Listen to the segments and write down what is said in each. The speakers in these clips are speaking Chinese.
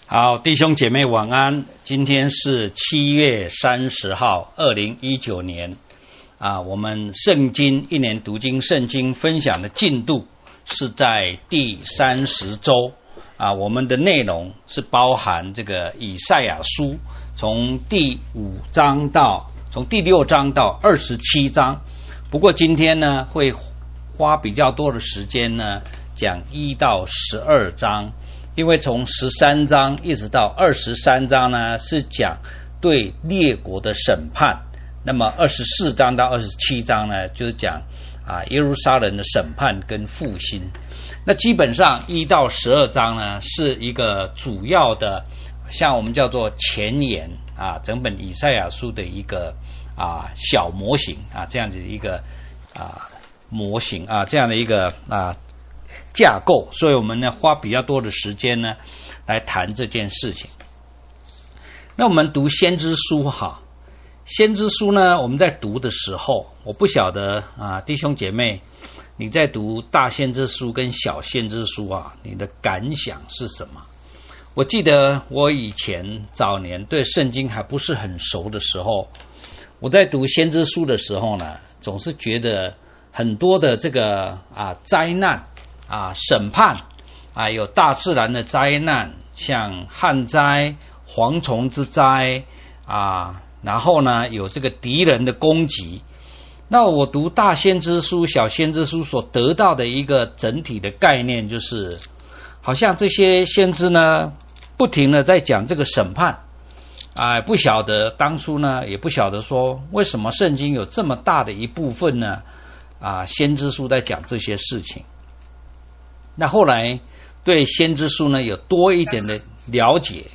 好，弟兄姐妹晚安。今天是7月30号，2019年我们圣经一年读经圣经分享的进度是在第30周我们的内容是包含这个以赛亚书，从第6章到27章。不过今天呢，会花比较多的时间呢，讲1到12章。因为从13章一直到23章呢，是讲对列国的审判。那么24章到27章呢，就是讲耶路撒冷的审判跟复兴。那基本上1到12章呢，是一个主要的，像我们叫做前言整本以赛亚书的一个小模型这样子一个模型这样的一个架构，所以我们呢花比较多的时间呢来谈这件事情。那我们读先知书先知书呢，我们在读的时候，我不晓得弟兄姐妹，你在读大先知书跟小先知书你的感想是什么？我记得我以前早年对圣经还不是很熟的时候，我在读先知书的时候呢，总是觉得很多的这个灾难审判有大自然的灾难，像旱灾、蝗虫之灾然后呢有这个敌人的攻击。那我读大先知书、小先知书所得到的一个整体的概念，就是好像这些先知呢不停的在讲这个审判不晓得当初呢，也不晓得说为什么圣经有这么大的一部分呢先知书在讲这些事情。那后来对先知书呢有多一点的了解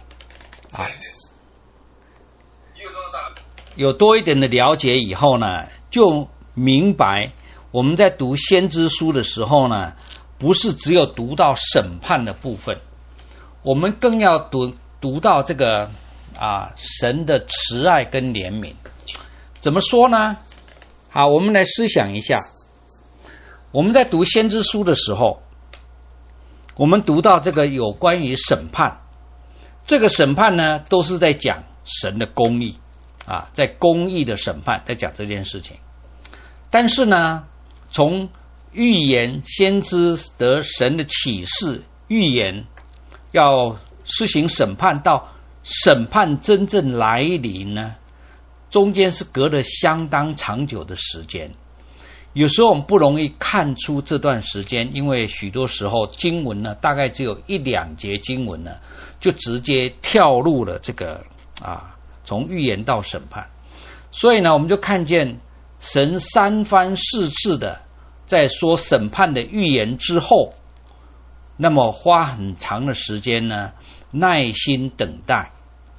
有多一点的了解以后呢，就明白我们在读先知书的时候呢，不是只有读到审判的部分，我们更要读到这个神的慈爱跟怜悯。怎么说呢？好，我们来思想一下，我们在读先知书的时候，我们读到这个有关于审判，这个审判呢都是在讲神的公义在公义的审判，在讲这件事情。但是呢，从预言先知得神的启示，预言要施行审判到审判真正来临呢，中间是隔了相当长久的时间。有时候我们不容易看出这段时间，因为许多时候经文呢大概只有1-2节经文呢，就直接跳入了这个从预言到审判。所以呢，我们就看见神3番4次的在说审判的预言之后，那么花很长的时间呢，耐心等待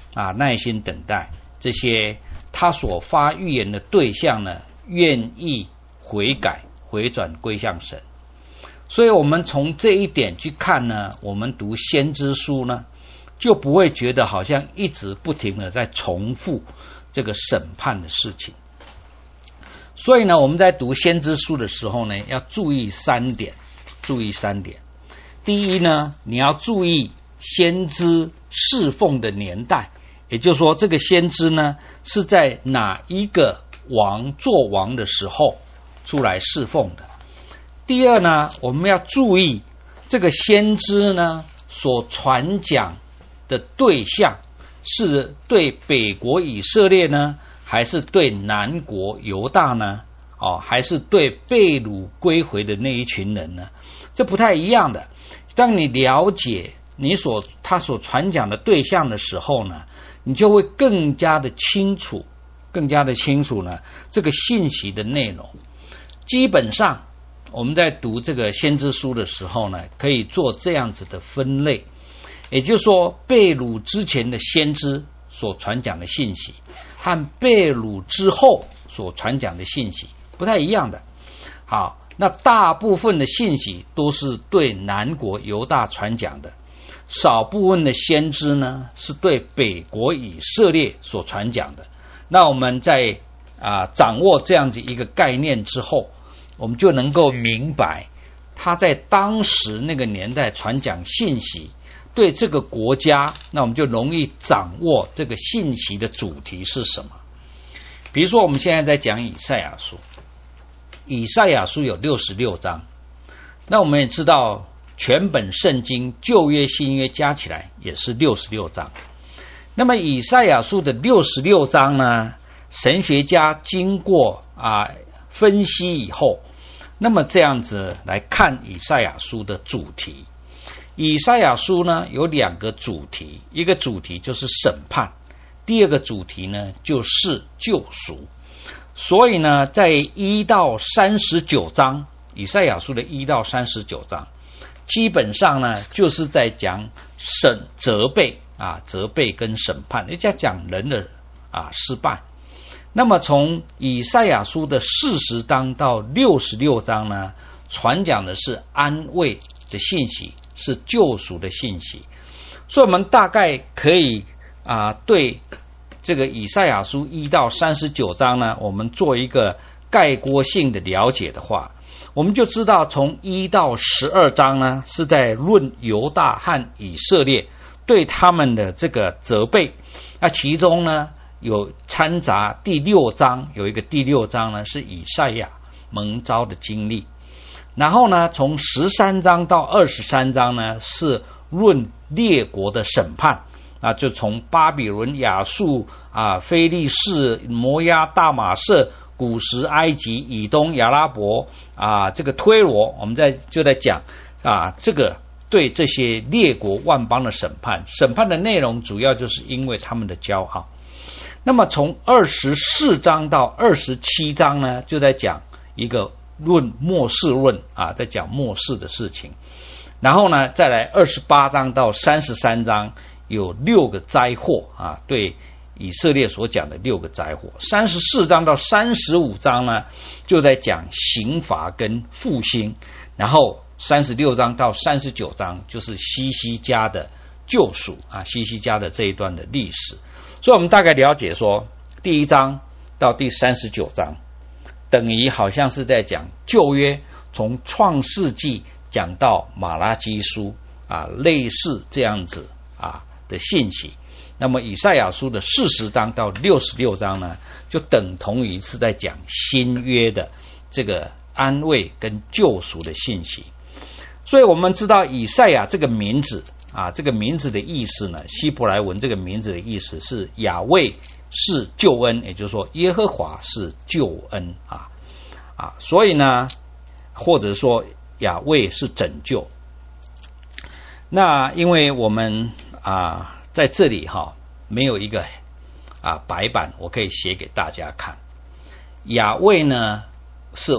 这些他所发预言的对象呢，愿意悔改回转归向神。所以我们从这一点去看呢，我们读先知书呢，就不会觉得好像一直不停的在重复这个审判的事情。所以呢，我们在读先知书的时候呢，要注意3点。第一呢，你要注意先知侍奉的年代，也就是说这个先知呢是在哪一个王做王的时候出来侍奉的。第二呢，我们要注意这个先知呢所传讲的对象是对北国以色列呢，还是对南国犹大呢还是对被掳归回的那一群人呢？这不太一样的。当你了解他所传讲的对象的时候呢，你就会更加的清楚呢这个信息的内容。基本上我们在读这个先知书的时候呢，可以做这样子的分类，也就是说被掳之前的先知所传讲的信息和被掳之后所传讲的信息不太一样的。好，那大部分的信息都是对南国犹大传讲的，少部分的先知呢是对北国以色列所传讲的。那我们在掌握这样子一个概念之后，我们就能够明白他在当时那个年代传讲信息， 对这个国家，那我们就容易掌握这个信息的主题是什么。比如说我们现在在讲以赛亚书，以赛亚书有66章，那我们也知道全本圣经旧约新约加起来也是66章。那么以赛亚书的66章呢，神学家经过分析以后，那么这样子来看以赛亚书的主题。以赛亚书呢有2个主题，一个主题就是审判，第二个主题呢就是救赎。所以呢在1到39章，以赛亚书的1到39章基本上呢就是在讲责备跟审判，也在讲人的失败。那么从以赛亚书的40章到66章呢，传讲的是安慰的信息，是救赎的信息。所以我们大概可以对这个以赛亚书1到39章呢，我们做一个概括性的了解的话，我们就知道从1到12章呢是在论犹大和以色列对他们的这个责备。那其中呢有掺杂第6章，有一个第6章呢是以赛亚蒙召的经历。然后呢从13章到23章呢是论列国的审判，就从巴比伦、亚述、非利士、摩押、大马色、古时、埃及、以东、亚拉伯这个推罗，我们就在讲这个对这些列国万邦的审判。审判的内容主要就是因为他们的骄傲。那么从24章到27章呢，就在讲一个论末世论在讲末世的事情。然后呢再来28章到33章有6个灾祸对以色列所讲的6个灾祸。34章到35章呢就在讲刑罚跟复兴。然后36章到39章就是西西家的救赎西西家的这一段的历史。所以我们大概了解说，第1章到第39章等于好像是在讲旧约从创世纪讲到马拉基书类似这样子的信息。那么以赛亚书的40章到66章呢，就等同于是在讲新约的这个安慰跟救赎的信息。所以我们知道以赛亚这个名字这个名字的意思呢，希伯来文这个名字的意思是亚卫是救恩，也就是说耶和华是救恩所以呢或者说亚卫是拯救。那因为我们在这里没有一个白板，我可以写给大家看。亚卫呢是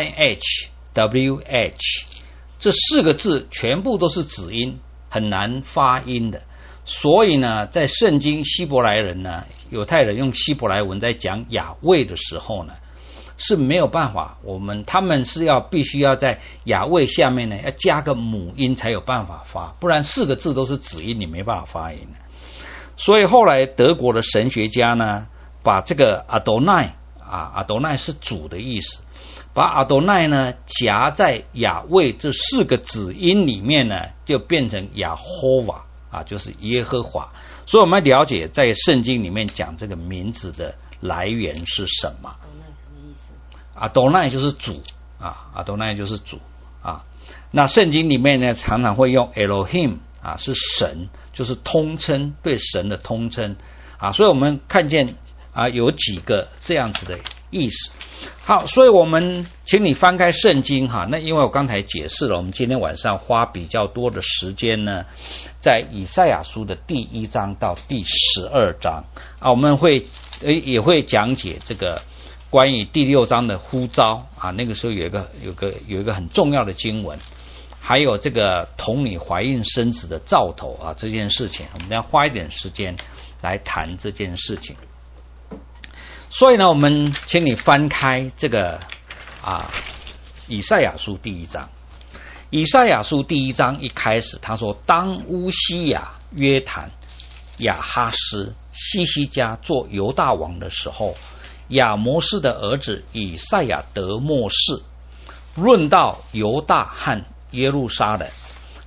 YHWH， 这4个字全部都是子音，很难发音的。所以呢在圣经希伯来人呢，犹太人用希伯来文在讲亚卫的时候呢是没有办法，他们是必须要在亚卫下面呢要加个母音才有办法发，不然4个字都是子音，你没办法发音。所以后来德国的神学家呢，把这个阿多奈阿多奈是主的意思，把阿多奈呢夹在亚卫这4个子音里面呢，就变成亚霍瓦就是耶和华。所以我们了解在圣经里面讲这个名字的来源是什么。阿多奈就是主阿多奈就是主那圣经里面呢常常会用 Elohim 是神，就是通称，对神的通称所以我们看见有几个这样子的意思。好，所以我们请你翻开圣经那因为我刚才解释了，我们今天晚上花比较多的时间呢在以赛亚书的第1章到第12章我们也会讲解这个关于第6章的呼召那个时候有一个很重要的经文，还有这个童女怀孕生子的兆头这件事情，我们要花一点时间来谈这件事情。所以呢我们请你翻开这个以赛亚书第1章。以赛亚书第1章一开始他说，当乌西雅、约坦、亚哈斯、西西家做犹大王的时候，亚摩斯的儿子以赛亚得末世，论到犹大和耶路撒冷，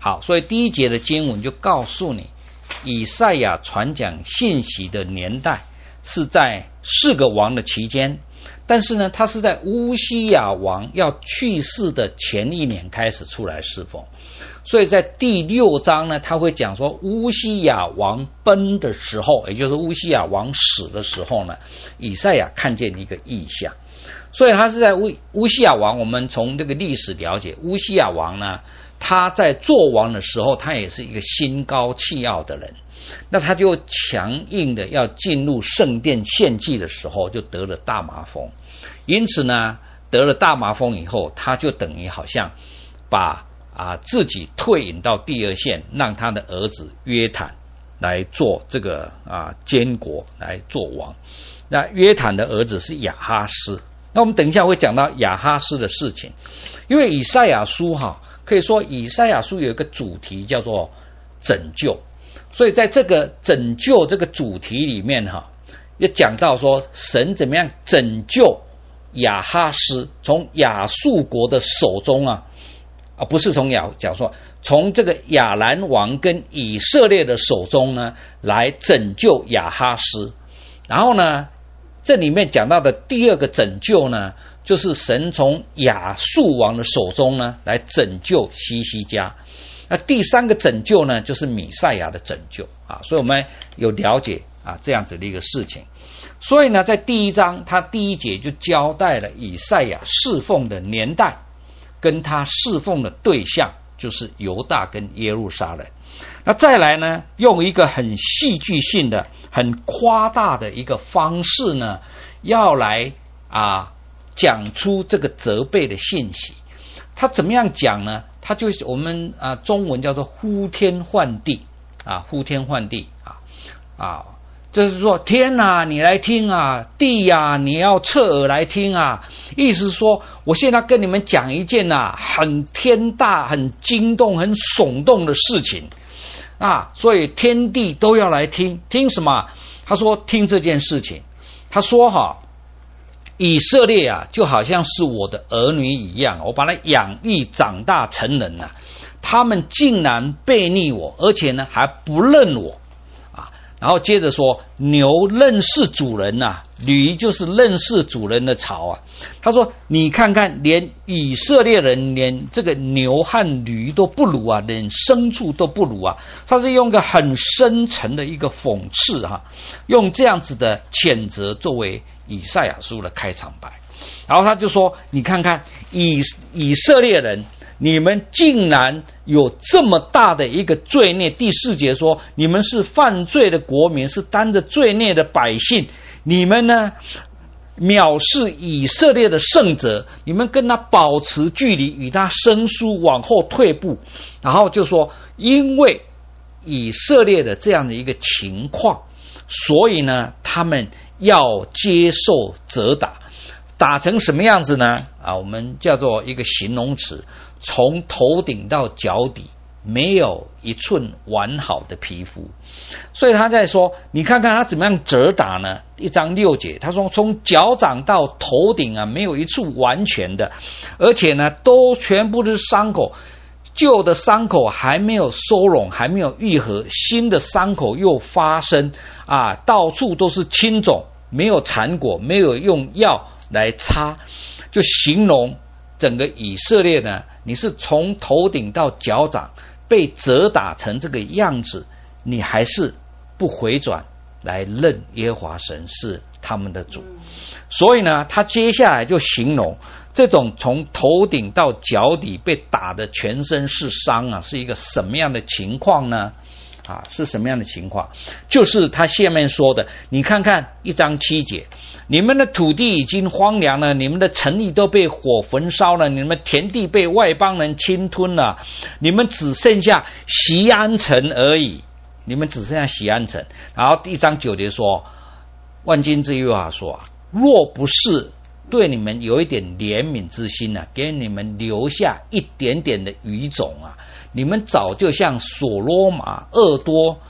好，所以第一节的经文就告诉你，以赛亚传讲信息的年代是在4个王的期间，但是呢，他是在乌西雅王要去世的前1年开始出来侍奉。所以在第6章呢，他会讲说乌西雅王崩的时候，也就是乌西雅王死的时候呢，以赛亚看见一个异象。所以他是在乌西雅王，我们从这个历史了解，乌西雅王呢，他在做王的时候，他也是一个心高气傲的人。那他就强硬的要进入圣殿献祭的时候，就得了大麻风。因此呢，得了大麻风以后，他就等于好像把自己退隐到第2线，让他的儿子约坦来做这个监国来做王。那约坦的儿子是亚哈斯。那我们等一下会讲到亚哈斯的事情，因为以赛亚书可以说以赛亚书有一个主题叫做拯救，所以在这个拯救这个主题里面也讲到说神怎么样拯救亚哈斯，从亚述国的手中不是从这个亚兰王跟以色列的手中呢来拯救亚哈斯。然后呢，这里面讲到的第2个拯救呢，就是神从亚述王的手中呢来拯救希西家。那第3个拯救呢，就是弥赛亚的拯救所以我们有了解这样子的一个事情。所以呢，在第1章，他第1节就交代了以赛亚侍奉的年代，跟他侍奉的对象，就是犹大跟耶路撒冷。那再来呢，用一个很戏剧性的、很夸大的一个方式呢，要来讲出这个责备的信息。他怎么样讲呢？他就是我们中文叫做呼天唤地呼天唤地就是说天啊你来听地啊你要侧耳来听意思是说我现在跟你们讲一件很天大很惊动很耸动的事情所以天地都要来听什么？他说听这件事情。他说以色列就好像是我的儿女一样，我把他养育长大成人他们竟然背逆我，而且呢还不认我然后接着说牛认识主人驴就是认识主人的槽他说你看看，连以色列人连这个牛和驴都不如连牲畜都不如他是用个很深沉的一个讽刺用这样子的谴责作为以赛亚书的开场白。然后他就说你看看以色列人，你们竟然有这么大的一个罪孽。第4节说你们是犯罪的国民，是担着罪孽的百姓，你们呢藐视以色列的圣者，你们跟他保持距离，与他生疏，往后退步。然后就说因为以色列的这样的一个情况，所以呢他们要接受责打。打成什么样子呢我们叫做一个形容词，从头顶到脚底没有一寸完好的皮肤。所以他在说你看看他怎么样责打呢？1章6节他说从脚掌到头顶没有一处完全的，而且呢都全部都是伤口，旧的伤口还没有收拢，还没有愈合，新的伤口又发生到处都是青肿，没有缠裹，没有用药来擦。就形容整个以色列呢，你是从头顶到脚掌被责打成这个样子，你还是不回转来认耶和华神是他们的主。所以呢他接下来就形容这种从头顶到脚底被打的全身是伤是一个什么样的情况呢？是什么样的情况？就是他下面说的，你看看1章7节，你们的土地已经荒凉了，你们的城邑都被火焚烧了，你们田地被外邦人侵吞了，你们只剩下锡安城而已，你们只剩下锡安城。然后1章9节说，万军之耶和华说若不是对你们有一点怜悯之心给你们留下一点点的余种你们早就像所罗玛、厄多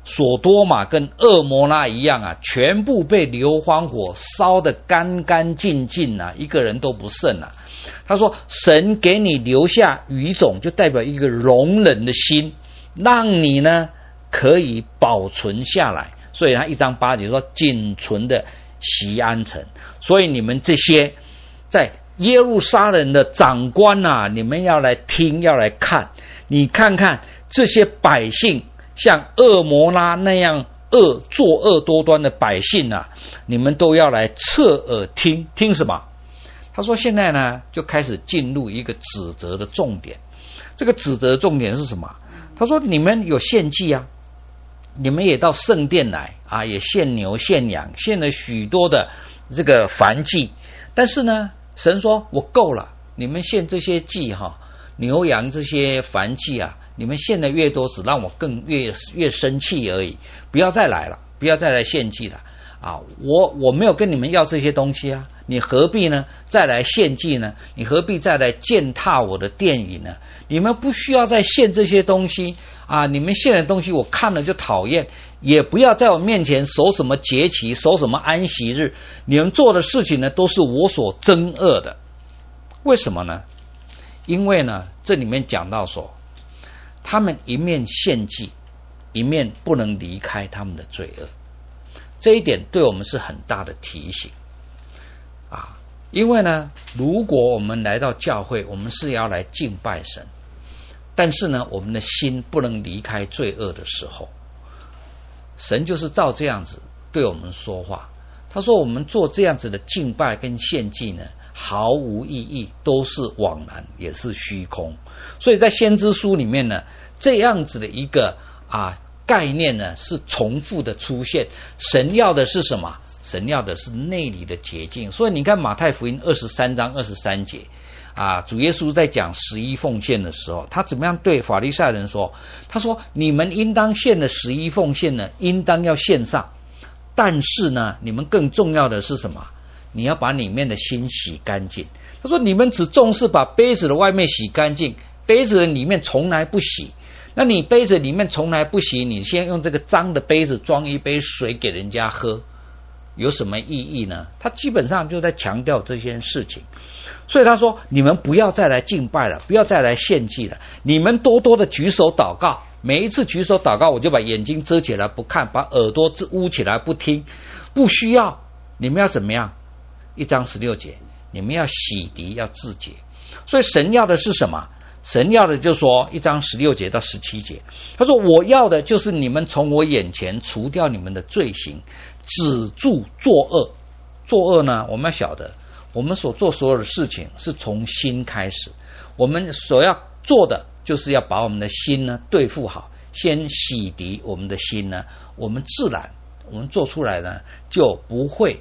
索多玛跟蛾摩拉一样啊，全部被硫磺火烧得干干净净啊，一个人都不剩啊。他说神给你留下余种，就代表一个容忍的心，让你呢可以保存下来。所以他1章8节说仅存的锡安城。所以你们这些在耶路撒冷的长官啊，你们要来听，要来看，你看看这些百姓，像蛾摩拉那样作恶多端的百姓啊，你们都要来侧耳听。听什么？他说现在呢就开始进入一个指责的重点。这个指责的重点是什么？他说你们有献祭啊，你们也到圣殿来啊，也献牛献羊，献了许多的这个燔祭，但是呢神说我够了，你们献这些祭牛羊这些燔祭啊，你们献的越多，只让我更越生气而已，不要再来了，不要再来献祭了啊！我没有跟你们要这些东西啊，你何必呢再来献祭呢？你何必再来践踏我的殿宇呢？你们不需要再献这些东西啊！你们献的东西我看了就讨厌，也不要在我面前守什么节期，守什么安息日，你们做的事情呢都是我所憎恶的。为什么呢？因为呢这里面讲到说，他们一面献祭，一面不能离开他们的罪恶。这一点对我们是很大的提醒啊！因为呢，如果我们来到教会，我们是要来敬拜神，但是呢，我们的心不能离开罪恶的时候，神就是照这样子对我们说话。他说我们做这样子的敬拜跟献祭呢，毫无意义，都是枉然，也是虚空。所以在先知书里面呢，这样子的一个概念呢是重复的出现。神要的是什么？神要的是内里的洁净。所以你看马太福音23章23节主耶稣在讲11奉献的时候，他怎么样对法利赛人说？他说你们应当献的11奉献呢，应当要献上，但是呢你们更重要的是什么？你要把里面的心洗干净。他说你们只重视把杯子的外面洗干净，杯子的里面从来不洗。那你杯子里面从来不洗，你先用这个脏的杯子装一杯水给人家喝，有什么意义呢？他基本上就在强调这件事情。所以他说你们不要再来敬拜了，不要再来献祭了，你们多多的举手祷告。每一次举手祷告，我就把眼睛遮起来不看，把耳朵捂起来不听，不需要。你们要怎么样？1章16节，你们要洗涤，要自洁。所以神要的是什么？神要的就是说1章16节到17节，他说我要的就是你们从我眼前除掉你们的罪行，止住作恶。作恶呢，我们要晓得我们所做所有的事情是从心开始，我们所要做的就是要把我们的心呢对付好，先洗涤我们的心呢，我们自然我们做出来呢就不会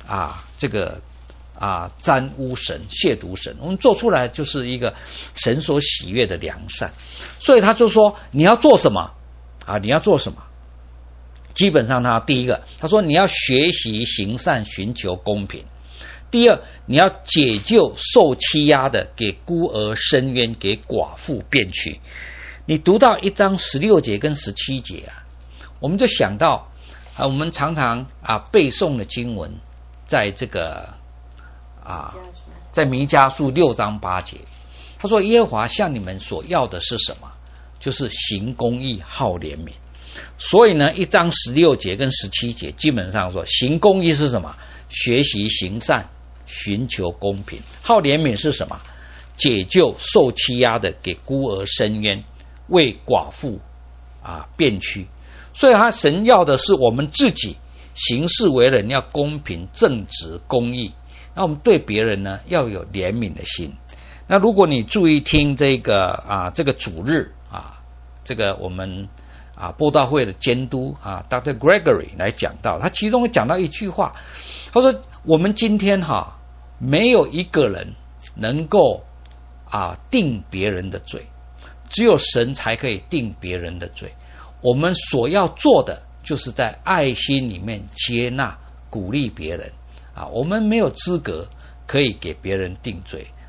沾污神亵渎神，我们做出来就是一个神所喜悦的良善。所以他就说你要做什么你要做什么？基本上他第一个他说你要学习行善，寻求公平。第二，你要解救受欺压的，给孤儿伸冤，给寡妇辩屈。你读到1章16节跟17节我们就想到我们常常背诵的经文，在这个在弥迦书6章8节，他说耶和华向你们所要的是什么？就是行公义，好怜悯。所以呢1章16节跟17节基本上说行公义是什么？学习行善，寻求公平。好怜悯是什么？解救受欺压的，给孤儿伸冤，为寡妇辩屈。所以神要的是我们自己行事为人要公平正直公义，那我们对别人呢要有怜悯的心。那如果你注意听这个主日这个我们布道会的监督Dr. Gregory 来讲到，他其中会讲到一句话，他说我们今天没有一个人能够定别人的罪，只有神才可以定别人的罪。我们所要做的就是在爱心里面接纳鼓励别人我们没有资格可以给别人定罪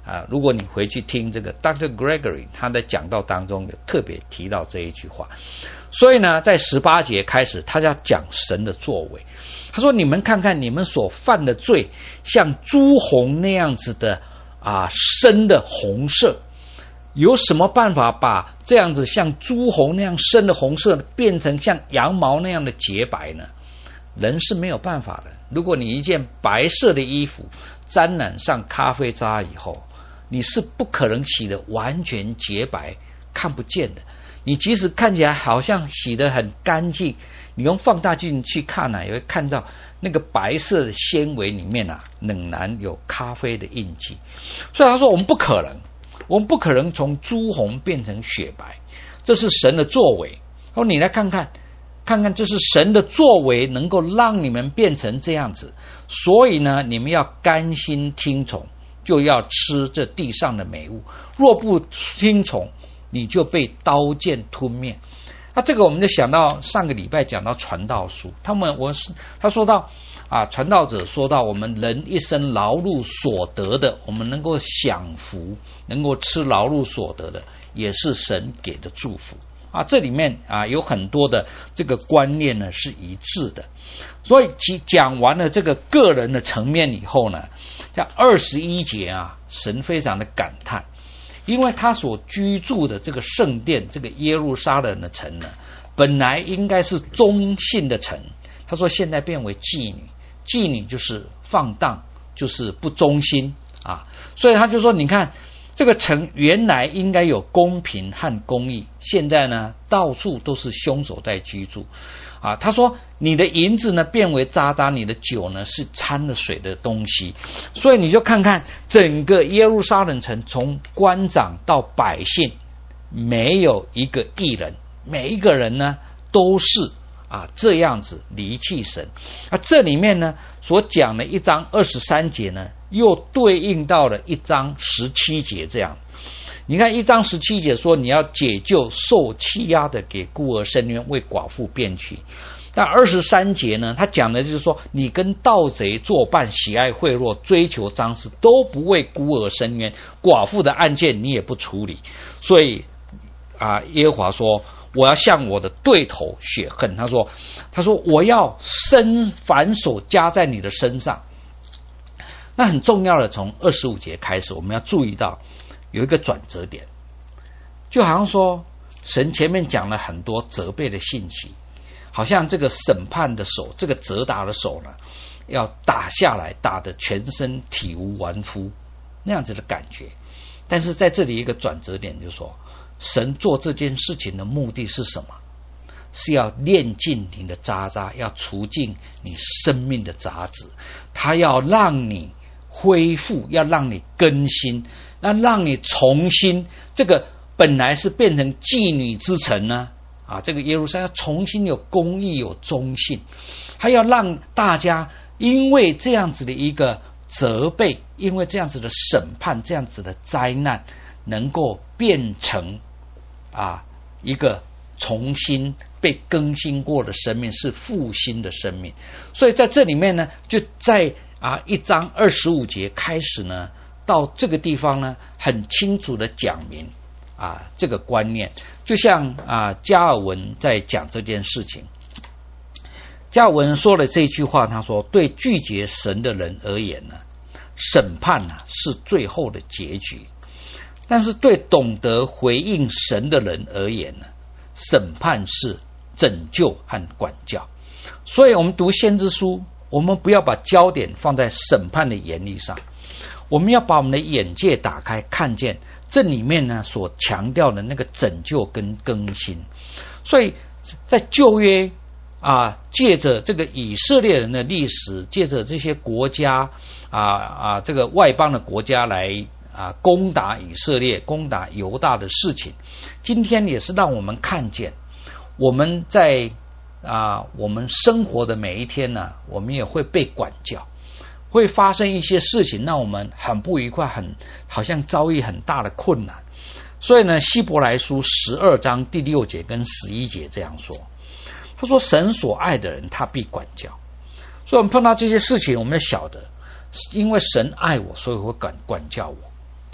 如果你回去听这个 Dr. Gregory 他的讲道当中有特别提到这一句话。所以呢，在18节开始，他要讲神的作为。他说：“你们看看你们所犯的罪，像朱红那样子的深的红色，有什么办法把这样子像朱红那样深的红色变成像羊毛那样的洁白呢？人是没有办法的。如果你一件白色的衣服沾染上咖啡渣以后，你是不可能洗得完全洁白看不见的。你即使看起来好像洗得很干净，你用放大镜去看也会看到那个白色的纤维里面仍然有咖啡的印记。所以他说我们不可能从朱红变成雪白，这是神的作为。他说你来看看这是神的作为，能够让你们变成这样子。所以呢，你们要甘心听从，就要吃这地上的美物，若不听从，你就被刀剑吞灭。这个我们就想到上个礼拜讲到传道书，他说到传道者说到我们人一生劳碌所得的，我们能够享福，能够吃劳碌所得的，也是神给的祝福。这里面有很多的这个观念呢是一致的。所以讲完了这个个人的层面以后呢，在21节神非常的感叹，因为他所居住的这个圣殿，这个耶路撒冷的城呢，本来应该是忠信的城，他说现在变为妓女，妓女就是放荡，就是不忠心所以他就说你看这个城原来应该有公平和公义，现在呢到处都是凶手在居住他说你的银子呢变为渣渣，你的酒呢是掺了水的东西。所以你就看看整个耶路撒冷城，从官长到百姓，没有一个义人，每一个人呢都是这样子离弃神。这里面呢所讲的1章23节呢，又对应到了1章17节这样。你看1章17节说你要解救受欺压的，给孤儿伸冤，为寡妇辩屈。那23节呢，他讲的就是说你跟盗贼作伴，喜爱贿赂，追求赃事，都不为孤儿伸冤，寡妇的案件你也不处理。所以耶和华说我要向我的对头雪恨。他说我要伸反手加在你的身上。那很重要的，从25节开始，我们要注意到有一个转折点，就好像说神前面讲了很多责备的信息，好像这个审判的手，这个责打的手呢，要打下来，打得全身体无完肤那样子的感觉。但是在这里一个转折点，就是说神做这件事情的目的是什么？是要炼尽你的渣渣，要除尽你生命的杂质，他要让你恢复，要让你更新，那让你重新，这个本来是变成妓女之城呢这个耶路撒冷要重新有公义，有忠信，还要让大家因为这样子的一个责备，因为这样子的审判，这样子的灾难，能够变成一个重新被更新过的生命，是复兴的生命。所以在这里面呢，就在1章25节开始呢，到这个地方呢，很清楚的讲明这个观念。就像加尔文在讲这件事情，加尔文说了这句话，他说对拒绝神的人而言呢，审判是最后的结局，但是对懂得回应神的人而言呢，审判是拯救和管教。所以我们读先知书，我们不要把焦点放在审判的严厉上，我们要把我们的眼界打开，看见这里面呢所强调的那个拯救跟更新。所以在旧约借着这个以色列人的历史，借着这些国家这个外邦的国家来攻打以色列，攻打犹大的事情，今天也是让我们看见，我们在我们生活的每一天呢，我们也会被管教，会发生一些事情让我们很不愉快，好像遭遇很大的困难。所以呢，希伯来书12章第6节跟11节这样说，他说神所爱的人他必管教。所以我们碰到这些事情，我们要晓得因为神爱我，所以会管教我。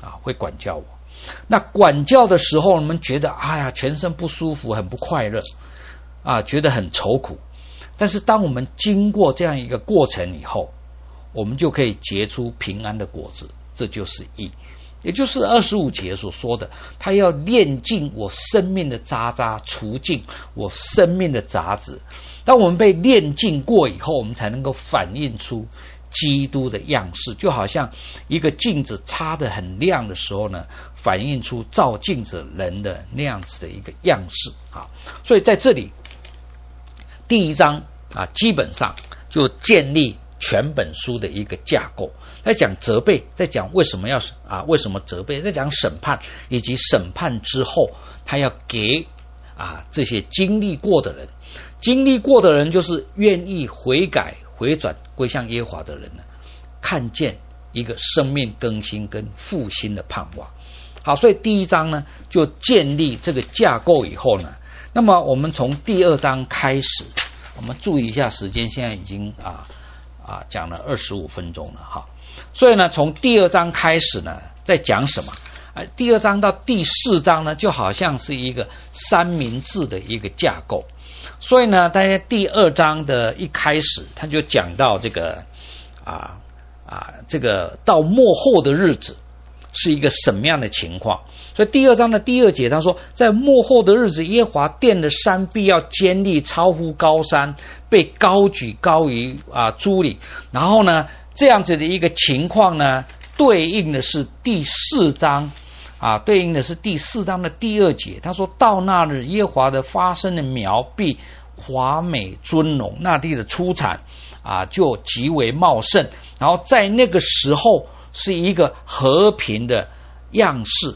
会管教我。那管教的时候，我们觉得哎呀，全身不舒服，很不快乐觉得很愁苦。但是当我们经过这样一个过程以后，我们就可以结出平安的果子，这就是义。也就是25节所说的，他要炼尽我生命的渣渣，除尽我生命的杂质。当我们被炼尽过以后，我们才能够反映出基督的样式，就好像一个镜子擦得很亮的时候呢，反映出照镜子人的那样子的一个样式所以在这里第1章基本上就建立全本书的一个架构，在讲责备，在讲为什么责备，在讲审判，以及审判之后他要给这些经历过的人就是愿意悔改回转归向耶和华的人呢，看见一个生命更新跟复兴的盼望。好，所以第1章呢就建立这个架构以后呢，那么我们从第2章开始，我们注意一下时间，现在已经讲了25分钟了所以呢从第2章开始呢在讲什么第2章到第4章呢就好像是一个三明治的一个架构。所以呢大家第2章的一开始他就讲到这个这个到末后的日子是一个什么样的情况。所以第2章的第2节他说，在末后的日子，耶和华殿的山必要坚立，超乎高山，被高举高于诸岭。然后呢这样子的一个情况呢，对应的是第4章对应的是第4章的第2节，他说到那日，耶和华的发生的苗必华美尊荣，那地的出产就极为茂盛，然后在那个时候是一个和平的样式，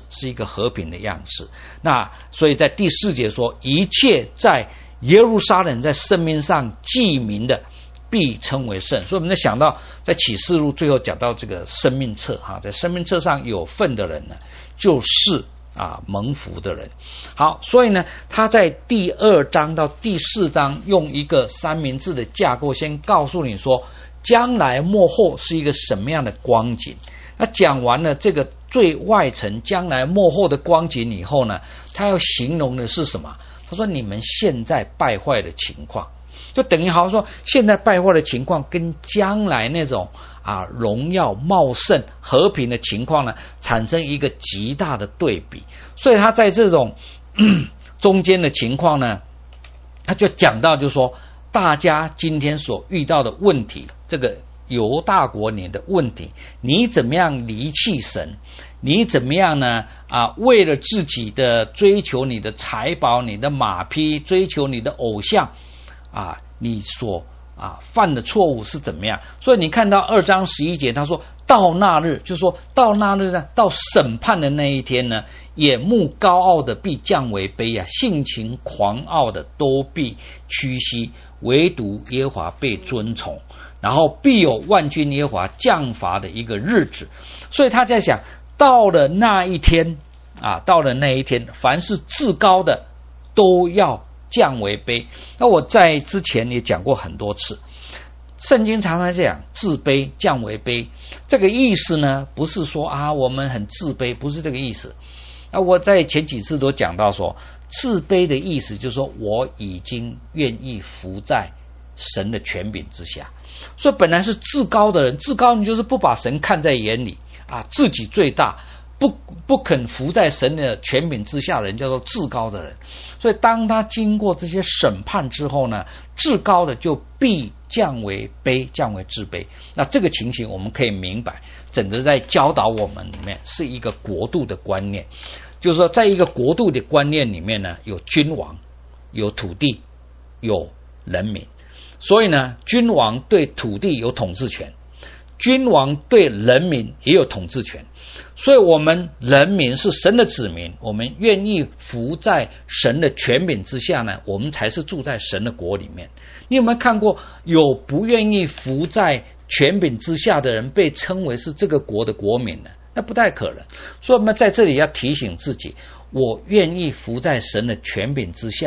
那所以在第4节说，一切在耶路撒冷在生命上记名的必称为圣。所以我们在想到在启示录最后讲到这个生命册在生命册上有份的人呢，就是蒙福的人。好，所以呢他在第2章到第4章用一个三明治的架构，先告诉你说将来末后是一个什么样的光景。那讲完了这个最外层将来末后的光景以后呢，他要形容的是什么？他说你们现在败坏的情况，就等于好像说现在败坏的情况跟将来那种荣耀茂盛和平的情况呢，产生一个极大的对比。所以他在这种中间的情况呢，他就讲到就是说大家今天所遇到的问题，这个犹大国你的问题，你怎么样离弃神，你怎么样呢为了自己的追求你的财宝，你的马匹，追求你的偶像你所犯的错误是怎么样。所以你看到2章11节他说到那日，就是说到那日呢，到审判的那一天呢，眼目高傲的必降为卑性情狂傲的都必屈膝，唯独耶和华被尊崇，然后必有万军耶和华降罚的一个日子。所以他在想到了那一天凡是至高的都要降为卑。那我在之前也讲过很多次，圣经常常这样自卑降为卑，这个意思呢不是说我们很自卑，不是这个意思。我在前几次都讲到说，自卑的意思就是说我已经愿意服在神的权柄之下。所以本来是至高的人，至高你就是不把神看在眼里自己最大，不肯服在神的权柄之下的人叫做至高的人。所以当他经过这些审判之后呢，至高的就必降为卑，降为自卑。那这个情形我们可以明白，整个在教导我们里面是一个国度的观念，就是说在一个国度的观念里面呢，有君王，有土地，有人民。所以呢君王对土地有统治权，君王对人民也有统治权。所以我们人民是神的子民，我们愿意服在神的权柄之下呢，我们才是住在神的国里面。你有没有看过有不愿意服在权柄之下的人被称为是这个国的国民呢？那不太可能。所以我们在这里要提醒自己，我愿意服在神的权柄之下的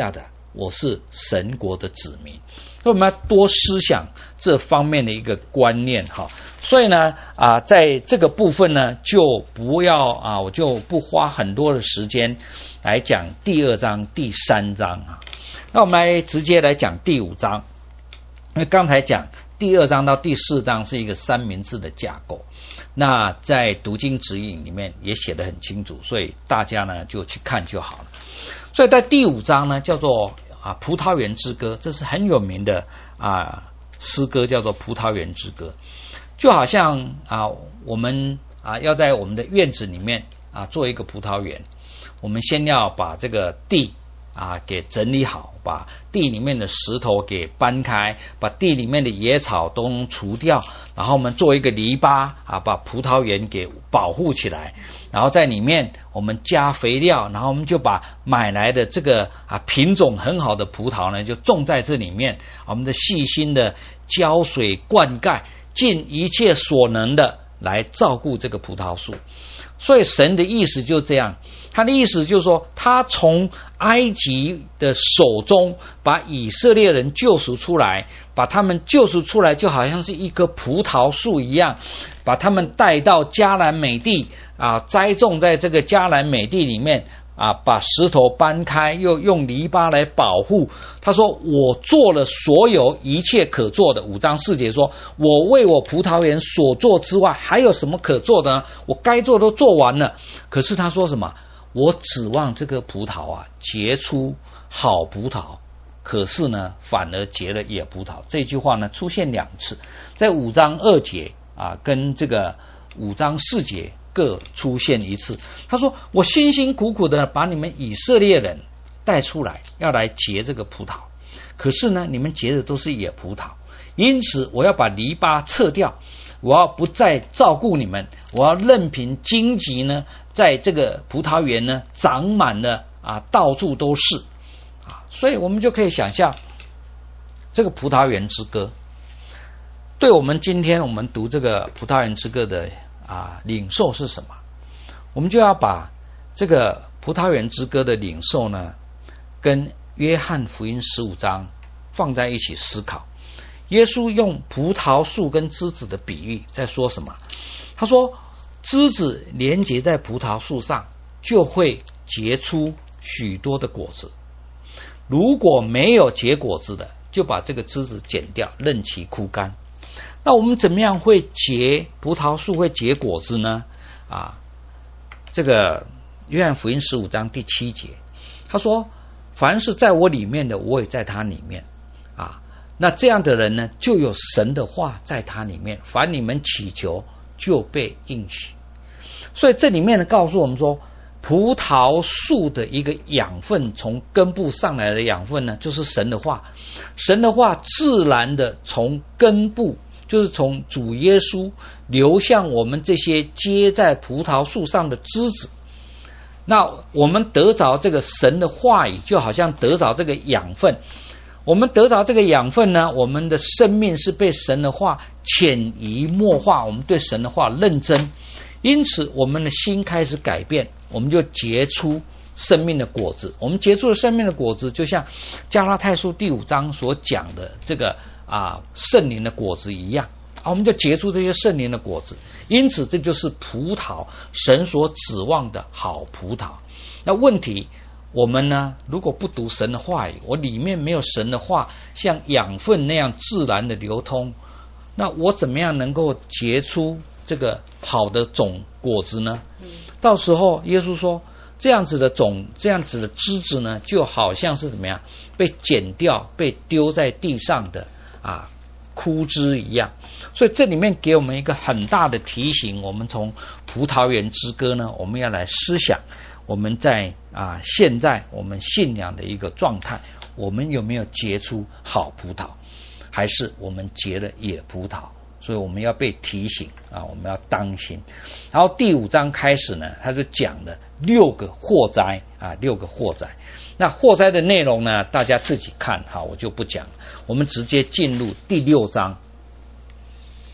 我是神国的子民。所以我们要多思想这方面的一个观念哈。所以呢在这个部分呢，就不要我就不花很多的时间来讲第2章、第3章啊。那我们来直接来讲第5章，因为刚才讲第2章到第4章是一个三明治的架构，那在读经指引里面也写得很清楚，所以大家呢就去看就好了。所以在第5章呢叫做葡萄园之歌，这是很有名的诗歌，叫做葡萄园之歌。就好像我们要在我们的院子里面做一个葡萄园，我们先要把这个地给整理好，把地里面的石头给搬开，把地里面的野草都除掉，然后我们做一个篱笆把葡萄园给保护起来，然后在里面我们加肥料，然后我们就把买来的这个品种很好的葡萄呢就种在这里面，我们的细心的浇水灌溉，尽一切所能的来照顾这个葡萄树。所以神的意思就这样，他的意思就是说，他从埃及的手中把以色列人救赎出来，把他们救赎出来，就好像是一棵葡萄树一样，把他们带到迦南美地栽种在这个迦南美地里面把石头搬开，又用篱笆来保护。他说我做了所有一切可做的。5章4节说，我为我葡萄园所做之外还有什么可做的呢？我该做都做完了。可是他说什么？我指望这个葡萄结出好葡萄，可是呢反而结了野葡萄。这句话呢出现2次，在5章2节跟这个5章4节各出现1次。他说我辛辛苦苦的把你们以色列人带出来，要来结这个葡萄，可是呢你们结的都是野葡萄，因此我要把篱笆撤掉，我要不再照顾你们，我要任凭荆棘呢在这个葡萄园呢长满了到处都是所以我们就可以想象这个葡萄园之歌，对我们今天我们读这个葡萄园之歌的领受是什么？我们就要把这个葡萄园之歌的领受呢跟约翰福音15章放在一起思考。耶稣用葡萄树跟枝子的比喻在说什么？他说枝子连结在葡萄树上就会结出许多的果子，如果没有结果子的，就把这个枝子剪掉，任其枯干。那我们怎么样会结葡萄树会结果子呢？这个约翰福音15章第7节，他说凡是在我里面的，我也在他里面那这样的人呢，就有神的话在他里面，凡你们祈求就被应许。所以这里面呢告诉我们说，葡萄树的一个养分，从根部上来的养分呢就是神的话。神的话自然的从根部，就是从主耶稣流向我们这些结在葡萄树上的枝子。那我们得着这个神的话语，就好像得着这个养分。我们得着这个养分呢，我们的生命是被神的话潜移默化，我们对神的话认真，因此我们的心开始改变，我们就结出生命的果子。我们结出了生命的果子，就像加拉太书第5章所讲的这个圣灵的果子一样我们就结出这些圣灵的果子。因此这就是葡萄，神所指望的好葡萄。那问题我们呢，如果不读神的话语，我里面没有神的话像养分那样自然的流通，那我怎么样能够结出这个好的种果子呢？到时候耶稣说这样子的种，这样子的枝子呢，就好像是怎么样被剪掉，被丢在地上的枯枝一样。所以这里面给我们一个很大的提醒，我们从葡萄园之歌呢，我们要来思想我们在现在我们信仰的一个状态，我们有没有结出好葡萄，还是我们结了野葡萄？所以我们要被提醒我们要当心。然后第5章开始呢，他就讲了6个祸灾6个祸灾。那祸灾的内容呢，大家自己看我就不讲了，我们直接进入第6章。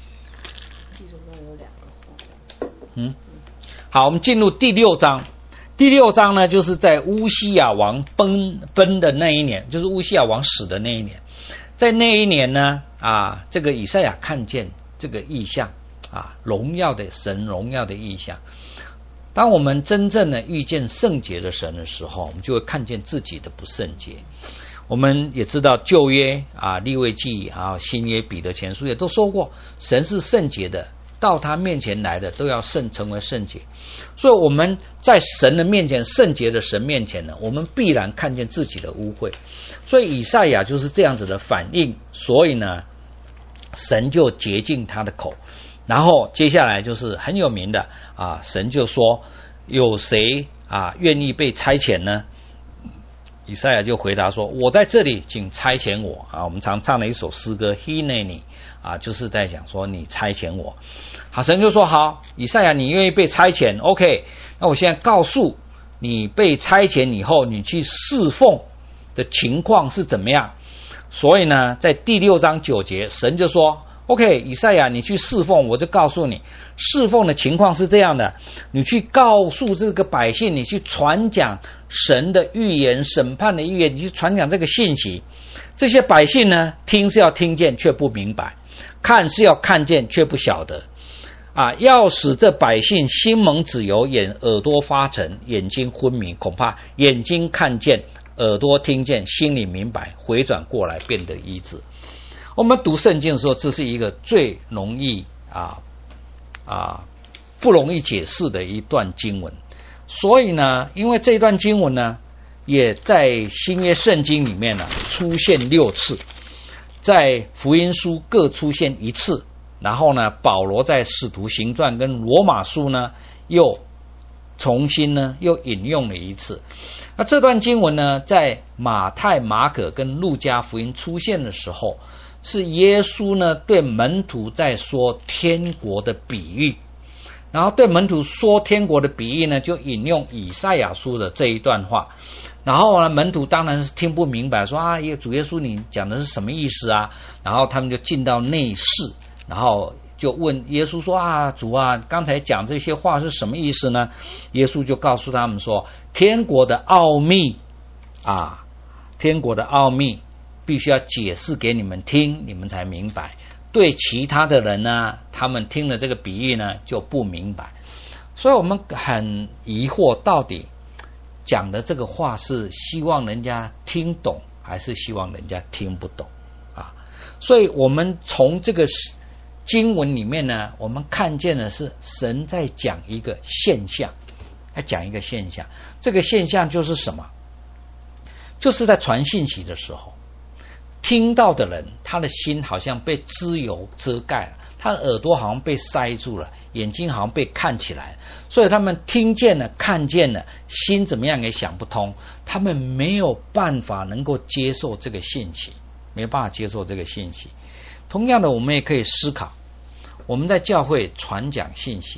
第6章有2个祸灾。好，我们进入第6章。 第6章呢，就是在乌西亚王崩的那一年，就是乌西亚王死的那一年。在那一年呢，这个以赛亚看见这个异象，荣耀的神，荣耀的异象。当我们真正的遇见圣洁的神的时候，我们就会看见自己的不圣洁。我们也知道旧约利未记新约彼得前书也都说过，神是圣洁的，到他面前来的都要成为圣洁。所以我们在神的面前，圣洁的神面前呢，我们必然看见自己的污秽。所以以赛亚就是这样子的反应，所以呢，神就洁净他的口。然后接下来就是很有名的神就说，有谁愿意被差遣呢？以赛亚就回答说，我在这里，请差遣我。我们常唱的一首诗歌 Hineni 就是在讲说你差遣我。好，神就说，好，以赛亚你愿意被差遣 OK， 那我现在告诉你，被差遣以后你去侍奉的情况是怎么样。所以呢，在第6章9节，神就说 OK， 以赛亚你去侍奉，我就告诉你侍奉的情况是这样的，你去告诉这个百姓，你去传讲神的预言，审判的预言，你去传讲这个信息。这些百姓呢，听是要听见却不明白，看是要看见却不晓得要使这百姓心蒙脂油，耳朵发沉，眼睛昏迷，恐怕眼睛看见，耳朵听见，心里明白，回转过来变得医治。我们读圣经的时候，这是一个最容易不容易解释的一段经文。所以呢，因为这段经文呢，也在新约圣经里面呢出现6次，在福音书各出现1次，然后呢，保罗在使徒行传跟罗马书呢又重新呢又引用了1次。那这段经文呢，在马太、马可跟路加福音出现的时候，是耶稣呢对门徒在说天国的比喻，然后对门徒说天国的比喻呢，就引用以赛亚书的这一段话。然后呢，门徒当然是听不明白，说主耶稣你讲的是什么意思啊？然后他们就进到内室，然后就问耶稣说主刚才讲这些话是什么意思呢？耶稣就告诉他们说，天国的奥秘天国的奥秘必须要解释给你们听，你们才明白。对其他的人呢，他们听了这个比喻呢就不明白。所以我们很疑惑，到底讲的这个话是希望人家听懂，还是希望人家听不懂所以我们从这个经文里面呢，我们看见的是神在讲一个现象，这个现象就是什么？就是在传信息的时候，听到的人他的心好像被脂油遮盖了，他的耳朵好像被塞住了，眼睛好像被看起来，所以他们听见了看见了，心怎么样也想不通，他们没有办法能够接受这个信息，同样的，我们也可以思考，我们在教会传讲信息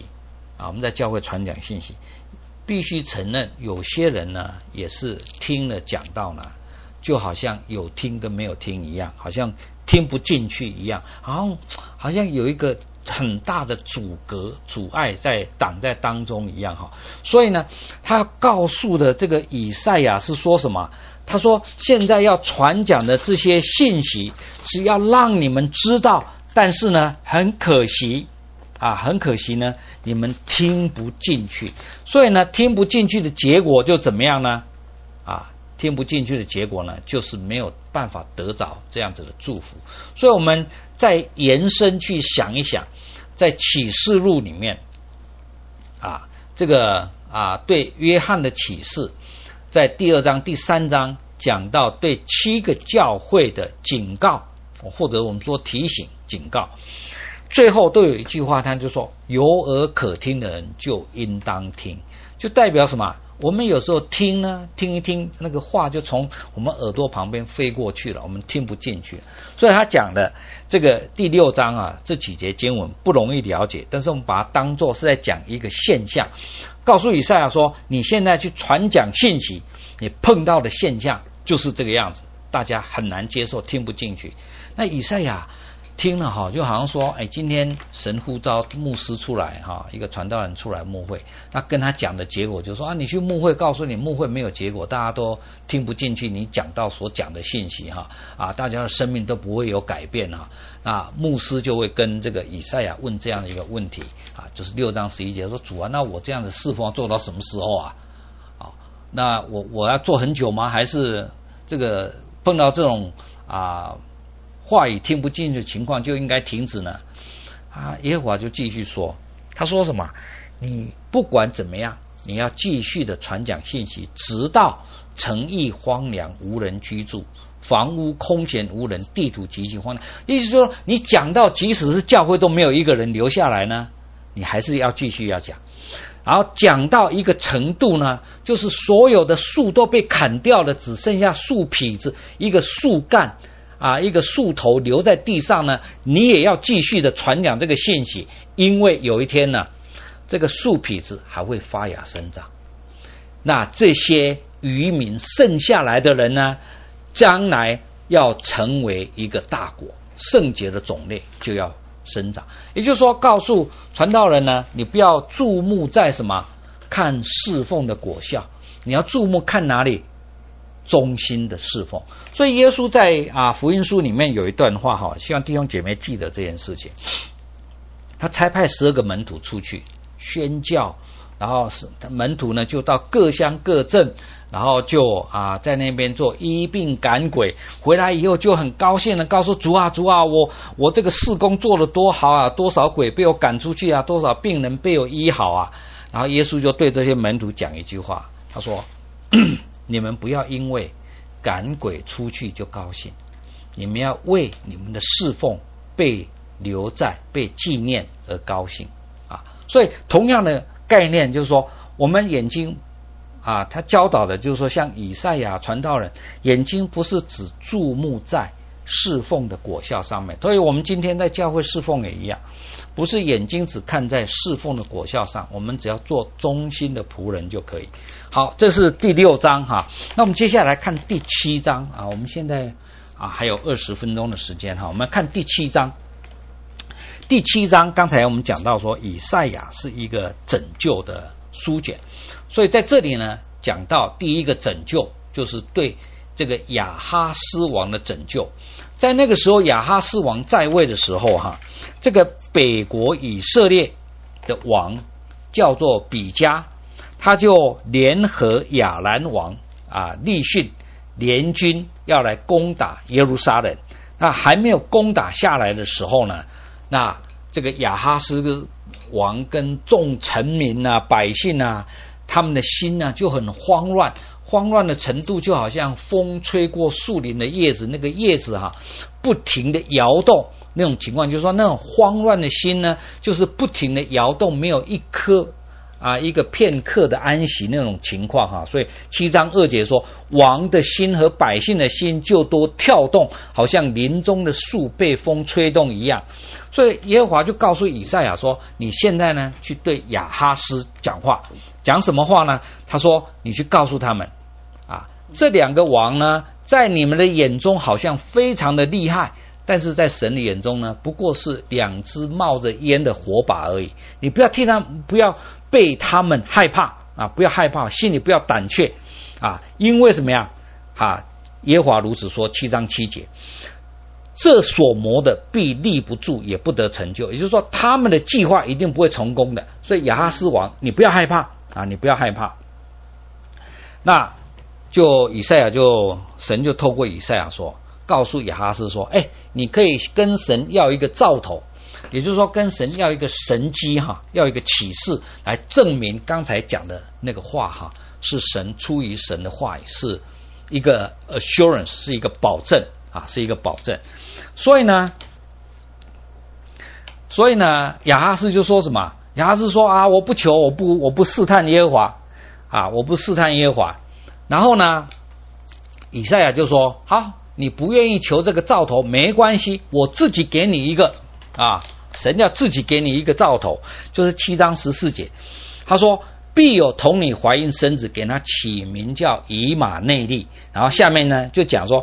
必须承认有些人呢也是听了讲道呢，就好像有听跟没有听一样，好像听不进去一样，好像有一个很大的阻碍在挡在当中一样所以呢，他告诉的这个以赛亚是说什么？他说现在要传讲的这些信息是要让你们知道，但是呢很可惜呢，你们听不进去。所以呢，听不进去的结果就怎么样呢？听不进去的结果呢，就是没有办法得着这样子的祝福。所以我们再延伸去想一想，在启示录里面这个对约翰的启示，在第2章第3章讲到对7个教会的警告，或者我们说提醒警告，最后都有一句话，他就说有耳可听的人就应当听，就代表什么？我们有时候听一听，那个话就从我们耳朵旁边飞过去了，我们听不进去。所以他讲的这个第6章这几节经文不容易了解，但是我们把它当作是在讲一个现象，告诉以赛亚说，你现在去传讲信息，你碰到的现象就是这个样子，大家很难接受，听不进去。那以赛亚听了哈，就好像说，今天神呼召牧师出来哈，一个传道人出来牧会，那跟他讲的结果就是说你去牧会，告诉你牧会没有结果，大家都听不进去你讲到所讲的信息哈，大家的生命都不会有改变哈。那牧师就会跟这个以赛亚问这样的一个问题就是6章11节说，主啊，那我这样的侍奉要做到什么时候啊？那我要做很久吗？还是这个碰到这种话语听不进去的情况就应该停止呢？耶和华就继续说，他说什么？你不管怎么样，你要继续的传讲信息，直到城邑荒凉，无人居住，房屋空闲无人，地土极其荒凉。意思说，你讲到即使是教会都没有一个人留下来呢，你还是要继续要讲。然后讲到一个程度呢，就是所有的树都被砍掉了，只剩下树皮子，一个树干一个树头留在地上呢，你也要继续的传讲这个信息，因为有一天呢，这个树皮子还会发芽生长。那这些渔民剩下来的人呢，将来要成为一个大国，圣洁的种类就要生长。也就是说，告诉传道人呢，你不要注目在什么看侍奉的果效，你要注目看哪里？忠心的侍奉。所以耶稣在福音书里面有一段话希望弟兄姐妹记得这件事情。他差派12个门徒出去宣教，然后门徒呢就到各乡各镇，然后就在那边做医病赶鬼，回来以后就很高兴的告诉主啊，我这个事工做得多好啊，多少鬼被我赶出去啊，多少病人被我医好啊。然后耶稣就对这些门徒讲一句话，他说你们不要因为赶鬼出去就高兴，你们要为你们的侍奉被留在被纪念而高兴所以同样的概念就是说，我们眼睛他教导的就是说，像以赛亚传道人，眼睛不是只注目在侍奉的果效上面，所以我们今天在教会侍奉也一样，不是眼睛只看在侍奉的果效上，我们只要做忠心的仆人就可以。好，这是第6章那我们接下来看第7章我们现在还有20分钟的时间我们看第7章。第7章刚才我们讲到说，以赛亚是一个拯救的书卷，所以在这里呢，讲到第一个拯救就是对这个亚哈斯王的拯救。在那个时候，亚哈斯王在位的时候这个北国以色列的王叫做比加，他就联合亚兰王利逊联军要来攻打耶路撒冷。那还没有攻打下来的时候呢，那这个亚哈斯王跟众臣民百姓他们的心就很慌乱，慌乱的程度就好像风吹过树林的叶子，那个叶子不停的摇动，那种情况就是说，那种慌乱的心呢，就是不停的摇动，没有一个片刻的安息那种情况所以7章2节说，王的心和百姓的心就都跳动，好像林中的树被风吹动一样。所以耶和华就告诉以赛亚说，你现在呢去对亚哈斯讲话，讲什么话呢？他说你去告诉他们这2个王呢，在你们的眼中好像非常的厉害，但是在神的眼中呢，不过是2只冒着烟的火把而已。你不要不要被他们害怕不要害怕，心里不要胆怯因为什么呀耶和华如此说，7章7节，这所谋的必立不住，也不得成就。也就是说，他们的计划一定不会成功的。所以亚哈斯王，你不要害怕你不要害怕。那就以赛亚神就透过以赛亚说，告诉亚哈斯说，你可以跟神要一个兆头，也就是说跟神要一个神迹要一个启示来证明刚才讲的那个话是神出于神的话语，是一个 assurance， 是一个保证是一个保证。所以呢亚哈斯就说什么？亚哈斯说我不求，我不试探耶和华我不试探耶和华。然后呢以赛亚就说，好，你不愿意求这个兆头没关系，我自己给你一个神要自己给你一个兆头，就是7章14节，他说必有童女怀孕生子，给他起名叫以马内利。然后下面呢就讲说，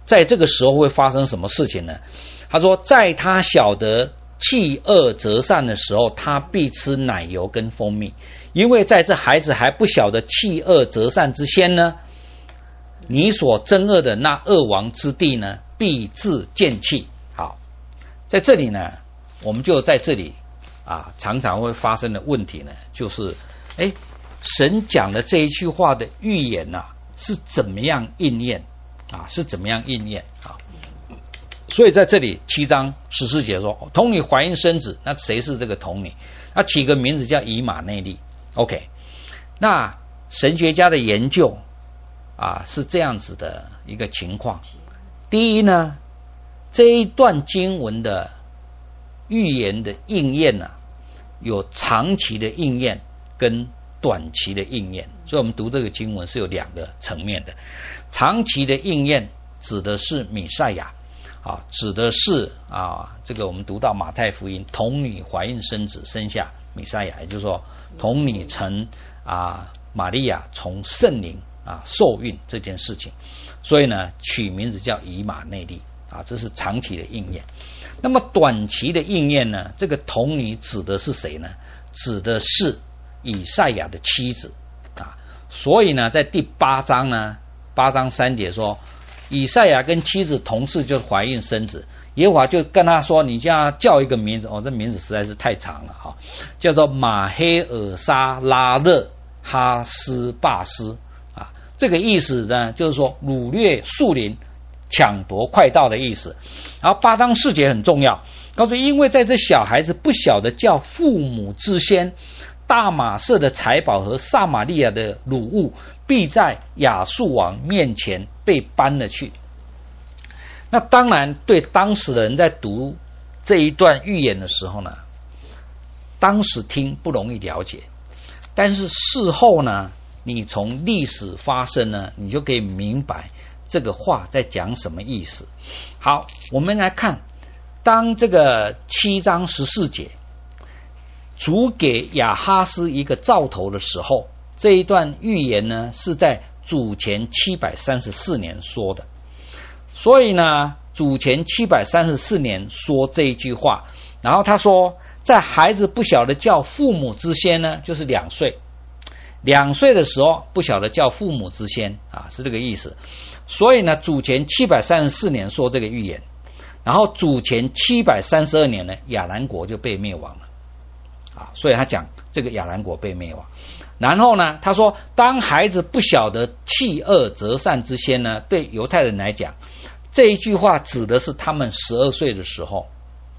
在这个时候会发生什么事情呢？他说，在他晓得弃恶择善的时候，他必吃奶油跟蜂蜜，因为在这孩子还不晓得弃恶择善之先呢，你所憎恶的那恶王之地呢，必自见弃。好，在这里呢，我们就在这里常常会发生的问题呢，就是神讲的这一句话的预言是怎么样应验是怎么样应验所以在这里7章14节说，童女怀孕生子，那谁是这个童女？那起个名字叫以马内利。OK， 那神学家的研究是这样子的一个情况。第一呢，这一段经文的预言的应验有长期的应验跟短期的应验，所以我们读这个经文是有2个层面的。长期的应验指的是弥赛亚指的是这个我们读到马太福音，童女怀孕生子，生下弥赛亚，也就是说童女承玛利亚从圣灵受孕这件事情，所以呢取名字叫以马内利这是长期的应验。那么短期的应验呢，这个童女指的是谁呢？指的是以赛亚的妻子所以呢在第8章呢8章3节说，以赛亚跟妻子同事就怀孕生子，耶和华就跟他说，你叫他叫一个名字这名字实在是太长了叫做马黑尔沙拉勒哈斯巴斯这个意思呢就是说掳掠树林抢夺快道的意思。然后8章4节很重要，告诉因为在这小孩子不晓得叫父母之先，大马色的财宝和撒玛利亚的掳物必在亚述王面前被搬了去。那当然对当时的人在读这一段预言的时候呢，当时听不容易了解，但是事后呢，你从历史发生呢，你就可以明白这个话在讲什么意思。好，我们来看，当这个7章14节主给亚哈斯一个兆头的时候，这一段预言呢是在主前734年说的。所以呢主前734年说这一句话，然后他说在孩子不晓得叫父母之先呢，就是2岁，2岁的时候不晓得叫父母之先是这个意思。所以呢主前734年说这个预言，然后主前732年呢亚兰国就被灭亡了所以他讲这个亚兰国被灭亡。然后呢他说当孩子不晓得弃恶择善之先呢，对犹太人来讲这一句话指的是他们12岁的时候。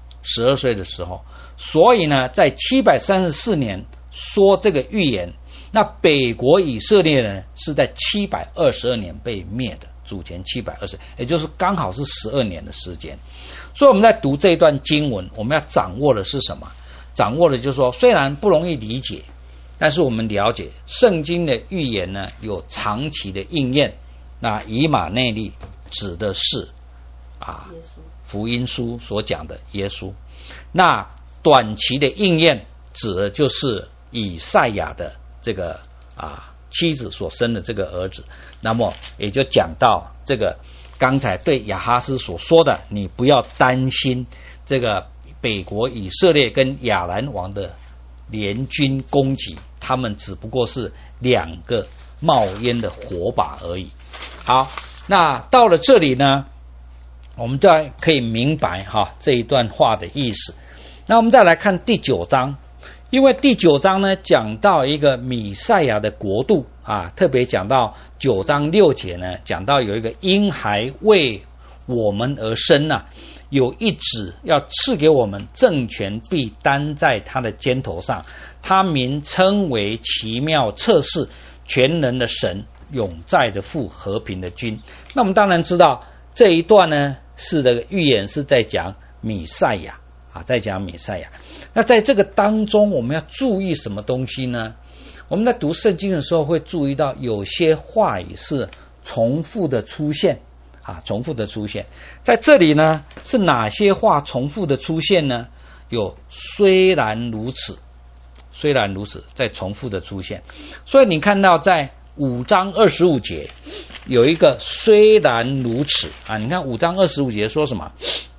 所以呢在734年说这个预言，那北国以色列呢是在722年被灭的，主前720，也就是刚好是12年的时间。所以我们在读这一段经文，我们要掌握的是什么？掌握的就是说，虽然不容易理解，但是我们了解圣经的预言呢有长期的应验。那以马内利指的是福音书所讲的耶稣。那短期的应验指的就是以赛亚的这个妻子所生的这个儿子。那么也就讲到这个刚才对亚哈斯所说的，你不要担心这个北国以色列跟亚兰王的联军攻击，他们只不过是2个冒烟的火把而已。好，那到了这里呢，我们就可以明白这一段话的意思。那我们再来看第9章，因为第9章呢讲到一个弥赛亚的国度特别讲到9章6节呢，讲到有一个婴孩为我们而生有一子要赐给我们，政权必担在他的肩头上，他名称为奇妙策士，全能的神，永在的父，和平的君。那我们当然知道这一段呢是这个预言是在讲弥赛亚在讲弥赛亚。那在这个当中我们要注意什么东西呢？我们在读圣经的时候会注意到有些话语是重复的出现重复的出现。在这里呢是哪些话重复的出现呢？有虽然如此在重复的出现。所以你看到在 5章25节有一个虽然如此啊，你看5章25节说什么？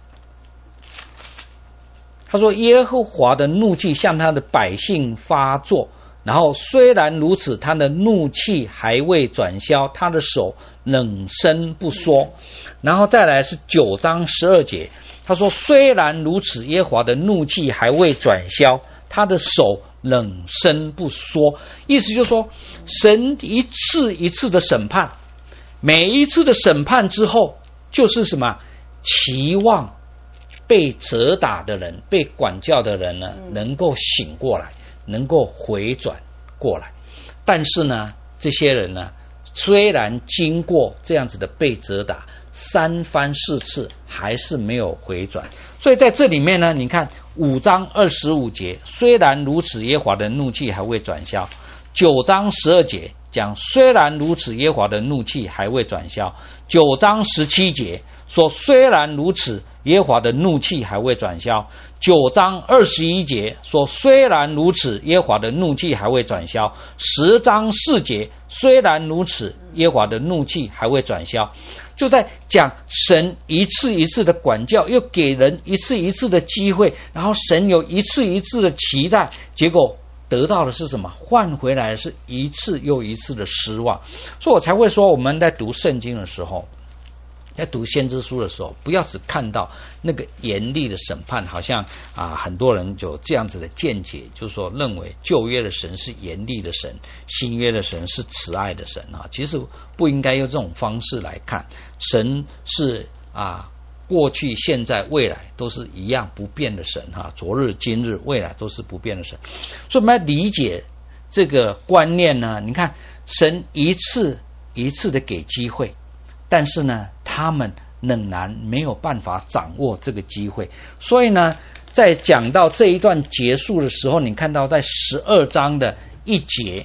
他说耶和华的怒气向他的百姓发作，然后虽然如此，他的怒气还未转消，他的手冷声不说。然后再来是9章12节，他说虽然如此，耶和华的怒气还未转消，他的手冷声不说。意思就是说，神一次一次的审判，每一次的审判之后就是什么？期望被责打的人，被管教的人呢，能够醒过来，能够回转过来。但是呢，这些人呢，虽然经过这样子的被责打3番4次，还是没有回转。所以在这里面呢，你看5章25节，虽然如此，耶和华的怒气还未转消。9章12节讲，虽然如此，耶和华的怒气还未转消。9章17节说，虽然如此，耶和华的怒气还未转消。9章21节说，虽然如此，耶和华的怒气还未转消。10章4节，虽然如此，耶和华的怒气还未转消。就在讲神一次一次的管教，又给人一次一次的机会，然后神有一次一次的期待，结果得到的是什么？换回来的是一次又一次的失望。所以我才会说，我们在读圣经的时候，在读先知书的时候，不要只看到那个严厉的审判，好像很多人就这样子的见解，就是说认为旧约的神是严厉的神，新约的神是慈爱的神啊。其实不应该用这种方式来看，神是过去、现在、未来都是一样不变的神哈，昨日、今日、未来都是不变的神。所以我们要理解这个观念呢，你看神一次一次的给机会，但是呢，他们仍然没有办法掌握这个机会。所以呢，在讲到这一段结束的时候，你看到在12章的1节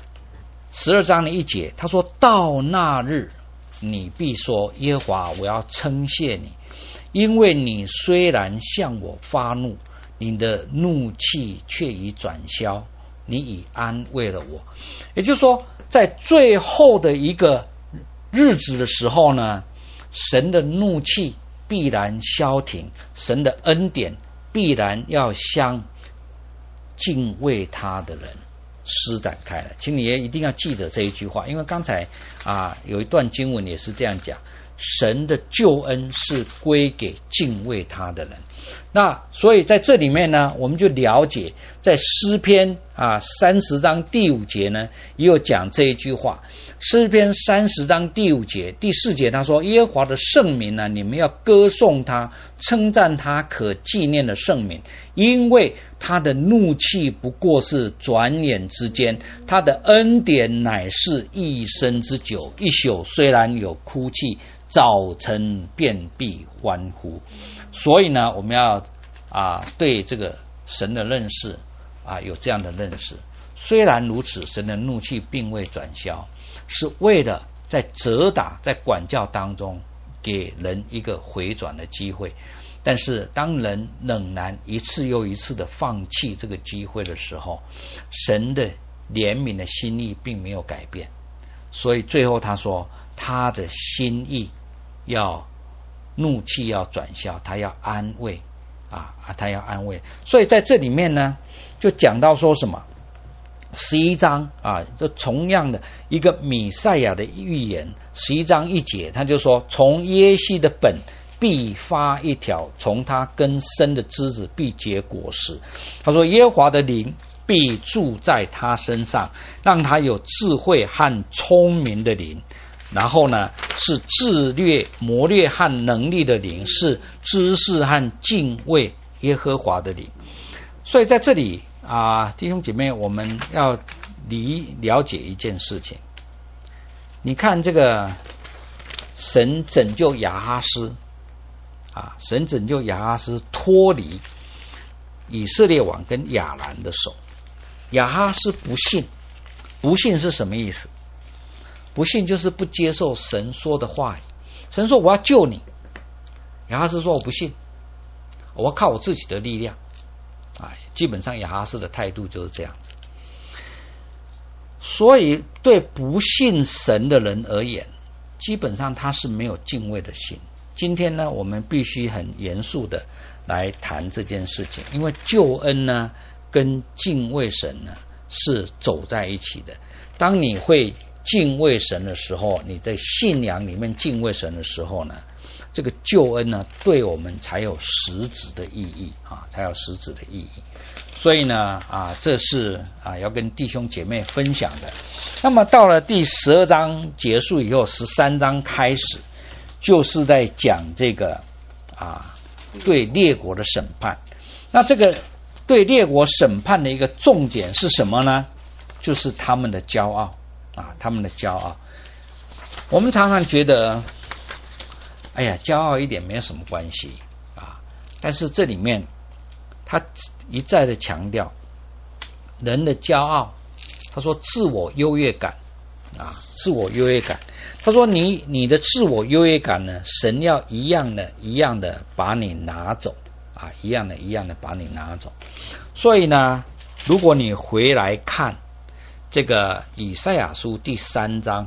，12章的1节，他说到那日，你必说耶和华，我要称谢你，因为你虽然向我发怒，你的怒气却已转消，你已安慰了我。也就是说，在最后的一个日子的时候呢，神的怒气必然消停，神的恩典必然要向敬畏他的人施展开了。请你也一定要记得这一句话，因为刚才有一段经文也是这样讲，神的救恩是归给敬畏他的人。那所以在这里面呢，我们就了解在诗篇30章第5节呢，也有讲这一句话。诗篇30章第5节第4节，他说耶和华的圣名呢，你们要歌颂他，称赞他可纪念的圣名，因为他的怒气不过是转眼之间，他的恩典乃是一生之久。一宿虽然有哭泣，早晨便必欢呼。所以呢，我们要对这个神的认识有这样的认识。虽然如此，神的怒气并未转消，是为了在责打、在管教当中给人一个回转的机会。但是当人仍然一次又一次的放弃这个机会的时候，神的怜悯的心意并没有改变。所以最后他说，他的心意怒气要转消，他要安慰他要安慰。所以在这里面呢，就讲到说什么11章就同样的一个弥赛亚的预言。11章1节他就说，从耶西的本必发一条，从他根生的枝子必结果实。他说耶和华的灵必住在他身上，让他有智慧和聪明的灵，然后呢是智略谋略和能力的灵，是知识和敬畏耶和华的灵。所以在这里弟兄姐妹，我们要了解一件事情。你看这个神拯救亚哈斯神拯救亚哈斯脱离以色列王跟亚兰的手。亚哈斯不信，不信是什么意思？不信就是不接受神说的话语。神说我要救你，亚哈斯说我不信，我要靠我自己的力量基本上亚哈斯的态度就是这样子。 所以对不信神的人而言，基本上他是没有敬畏的心。今天呢，我们必须很严肃的来谈这件事情，因为救恩呢跟敬畏神呢是走在一起的。当你会敬畏神的时候，你在信仰里面敬畏神的时候呢，这个救恩呢对我们才有实质的意义啊，才有实质的意义。所以呢这是要跟弟兄姐妹分享的。那么到了第12章结束以后，13章开始，就是在讲这个对列国的审判。那这个对列国审判的一个重点是什么呢？就是他们的骄傲他们的骄傲。我们常常觉得骄傲一点没有什么关系但是这里面他一再的强调人的骄傲。他说自我优越感自我优越感。他说你的自我优越感呢，神要一样的把你拿走一样的把你拿走。所以呢，如果你回来看这个以赛亚书第3章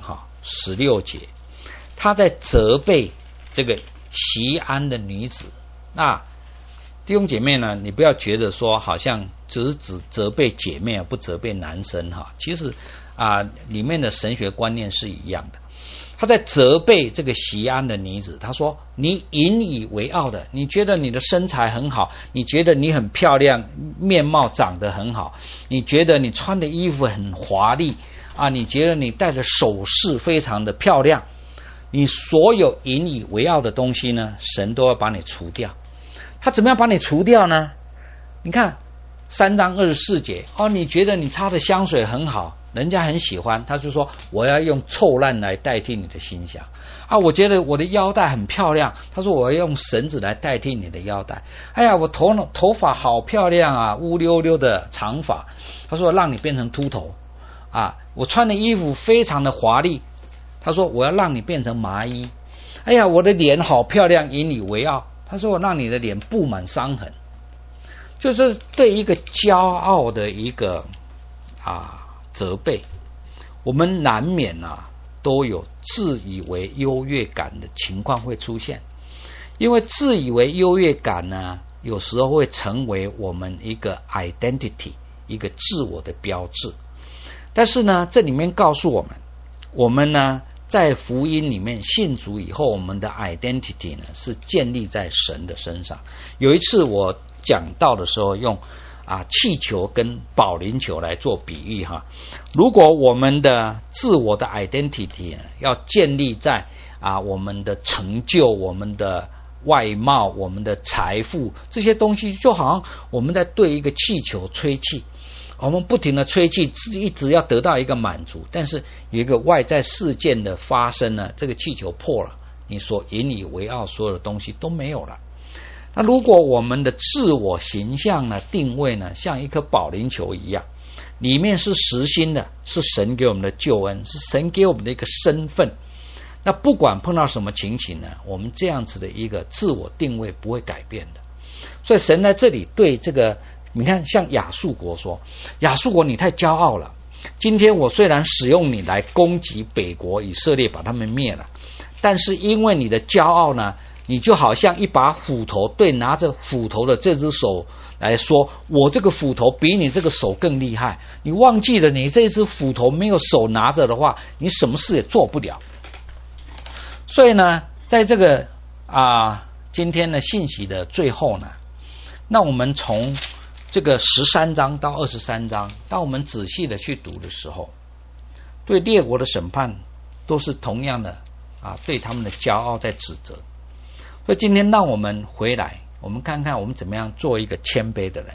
16节，他在责备这个锡安的女子。那弟兄姐妹呢，你不要觉得说好像只责备姐妹不责备男生其实里面的神学观念是一样的。他在责备这个锡安的女子，他说你引以为傲的，你觉得你的身材很好，你觉得你很漂亮，面貌长得很好，你觉得你穿的衣服很华丽你觉得你戴的首饰非常的漂亮，你所有引以为傲的东西呢，神都要把你除掉。他怎么样把你除掉呢？你看3章24节你觉得你擦的香水很好，人家很喜欢，他就说我要用臭烂来代替你的馨香我觉得我的腰带很漂亮，他说我要用绳子来代替你的腰带。我头发好漂亮乌溜溜的长发，他说让你变成秃头我穿的衣服非常的华丽，他说我要让你变成麻衣。我的脸好漂亮，引以为傲，他说我让你的脸布满伤痕。就是对一个骄傲的一个责备，我们难免都有自以为优越感的情况会出现。因为自以为优越感呢，有时候会成为我们一个 identity， 一个自我的标志。但是呢，这里面告诉我们呢在福音里面信主以后，我们的 identity 呢是建立在神的身上。有一次我讲道的时候用气球跟保龄球来做比喻如果我们的自我的 identity 要建立在我们的成就、我们的外貌、我们的财富这些东西，就好像我们在对一个气球吹气，我们不停的吹气，一直要得到一个满足，但是有一个外在事件的发生呢，这个气球破了，你所引以为傲所有的东西都没有了。那如果我们的自我形象呢定位呢像一颗保龄球一样，里面是实心的，是神给我们的救恩，是神给我们的一个身份，那不管碰到什么情形呢，我们这样子的一个自我定位不会改变的。所以神在这里对这个，你看像亚述国说，亚述国你太骄傲了，今天我虽然使用你来攻击北国以色列，把他们灭了，但是因为你的骄傲呢，你就好像一把斧头对拿着斧头的这只手来说，我这个斧头比你这个手更厉害，你忘记了你这只斧头没有手拿着的话，你什么事也做不了。所以呢，在这个今天的信息的最后呢，那我们从这个13章到23章，当我们仔细的去读的时候，对列国的审判都是同样的对他们的骄傲在指责。所以今天让我们回来，我们看看我们怎么样做一个谦卑的人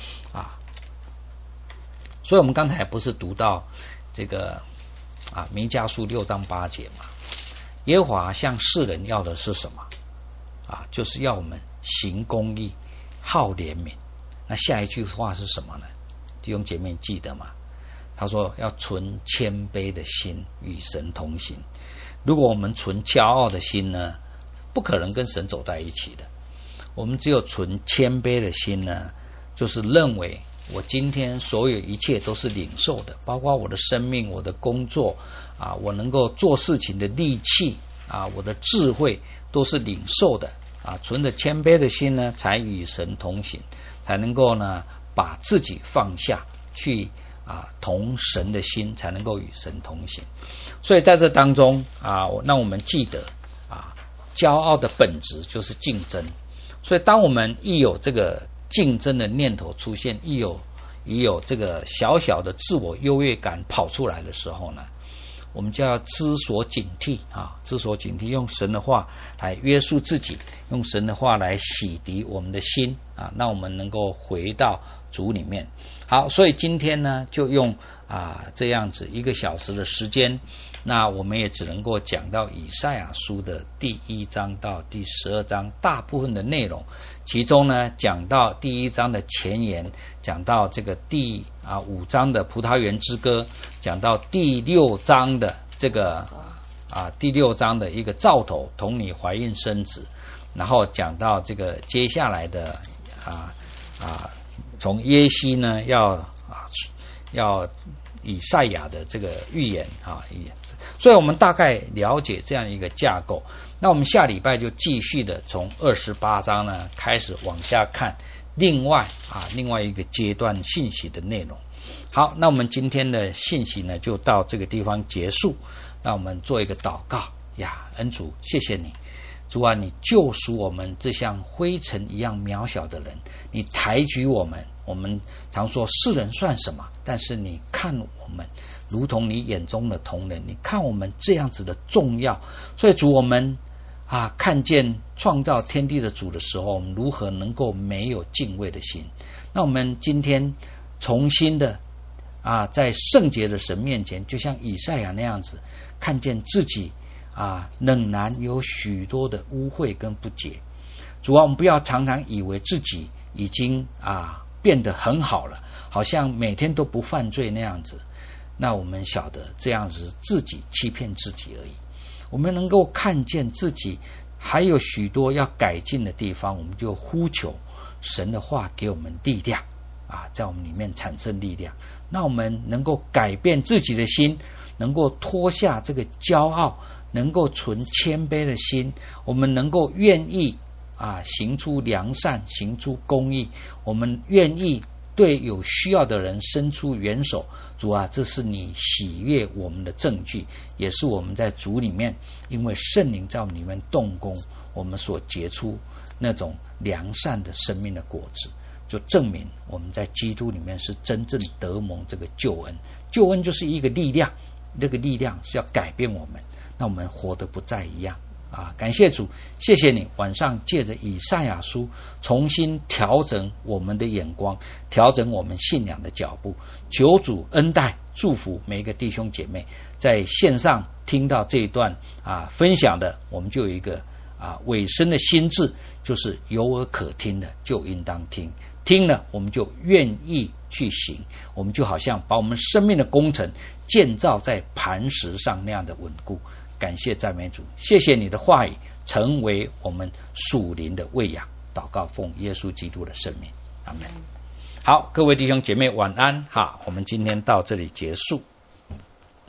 所以我们刚才不是读到这个弥迦书6章8节嘛，耶和华向世人要的是什么就是要我们行公义，好怜悯。那下一句话是什么呢？弟兄姐妹记得吗？他说要存谦卑的心与神同行。如果我们存骄傲的心呢，不可能跟神走在一起的。我们只有存谦卑的心呢，就是认为我今天所有一切都是领受的，包括我的生命、我的工作啊，我能够做事情的力气啊，我的智慧都是领受的啊。存着谦卑的心呢，才与神同行，才能够呢把自己放下去啊，同神的心才能够与神同行。所以在这当中啊，让我们记得啊，骄傲的本质就是竞争。所以当我们一有这个竞争的念头出现，一有这个小小的自我优越感跑出来的时候呢，我们就要知所警惕啊，知所警惕，用神的话来约束自己，用神的话来洗涤我们的心啊，让我们能够回到主里面。好，所以今天呢，就用这样子1个小时的时间，那我们也只能够讲到以赛亚书的第1章到第12章大部分的内容，其中呢讲到第1章的前言，讲到这个第5章的葡萄园之歌，讲到第6章的这个第6章的一个兆头同你怀孕生子，然后讲到这个接下来的从耶西呢要以赛亚的这个预言所以我们大概了解这样一个架构。那我们下礼拜就继续的从28章呢开始往下看另外一个阶段信息的内容。好，那我们今天的信息呢就到这个地方结束。那我们做一个祷告呀，恩主，谢谢你，主啊，你救赎我们这像灰尘一样渺小的人，你抬举我们。我们常说世人算什么，但是你看我们如同你眼中的同人，你看我们这样子的重要。所以主，我们看见创造天地的主的时候，我们如何能够没有敬畏的心？那我们今天重新的在圣洁的神面前，就像以赛亚那样子，看见自己仍然有许多的污秽跟不洁。主啊，我们不要常常以为自己已经变得很好了，好像每天都不犯罪那样子。那我们晓得这样子自己欺骗自己而已。我们能够看见自己还有许多要改进的地方，我们就呼求神的话给我们力量在我们里面产生力量。那我们能够改变自己的心，能够脱下这个骄傲，能够存谦卑的心，我们能够愿意行出良善，行出公义，我们愿意对有需要的人伸出援手。主啊，这是你喜悦我们的证据，也是我们在主里面因为圣灵在我们里面动工，我们所结出那种良善的生命的果子，就证明我们在基督里面是真正得蒙这个救恩。救恩就是一个力量，这个力量是要改变我们，那我们活得不再一样感谢主，谢谢你晚上借着以赛亚书重新调整我们的眼光，调整我们信仰的脚步。求主恩待祝福每一个弟兄姐妹，在线上听到这一段分享的，我们就有一个尾声的心智，就是有耳可听的就应当听，听了我们就愿意去行，我们就好像把我们生命的工程建造在磐石上那样的稳固。感谢赞美主，谢谢你的话语成为我们属灵的喂养。祷告奉耶稣基督的圣名，阿们。好，各位弟兄姐妹晚安。好，我们今天到这里结束。